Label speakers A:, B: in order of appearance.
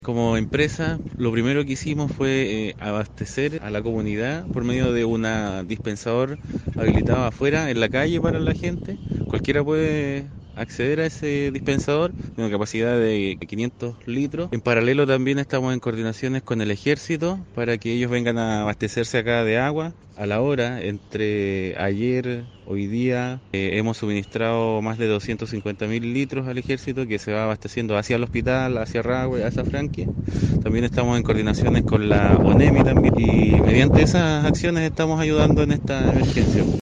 A: Como empresa, lo primero que hicimos fue abastecer a la comunidad por medio de un dispensador habilitado afuera en la calle para la gente. Cualquiera puede acceder a ese dispensador, de una capacidad de 500 litros. En paralelo también estamos en coordinaciones con el ejército para que ellos vengan a abastecerse acá de agua. A la hora, entre ayer, hoy día, hemos suministrado más de 250.000 litros al ejército que se va abasteciendo hacia el hospital, hacia Rahue, hacia Franque. También estamos en coordinaciones con la ONEMI también y mediante esas acciones estamos ayudando en esta emergencia.